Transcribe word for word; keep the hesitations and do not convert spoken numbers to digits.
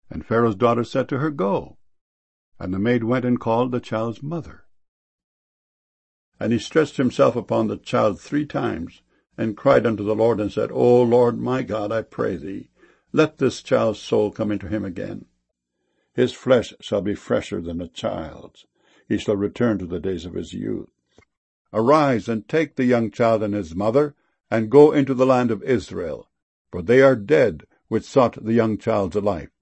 And Pharaoh's daughter said to her, Go. And the maid went and called the child's mother. And he stretched himself upon the child three times, and cried unto the Lord, and said, O Lord my God, I pray thee, let this child's soul come into him again. His flesh shall be fresher than a child's. He shall return to the days of his youth. Arise, and take the young child and his mother, and go into the land of Israel, for they are dead which sought the young child's life.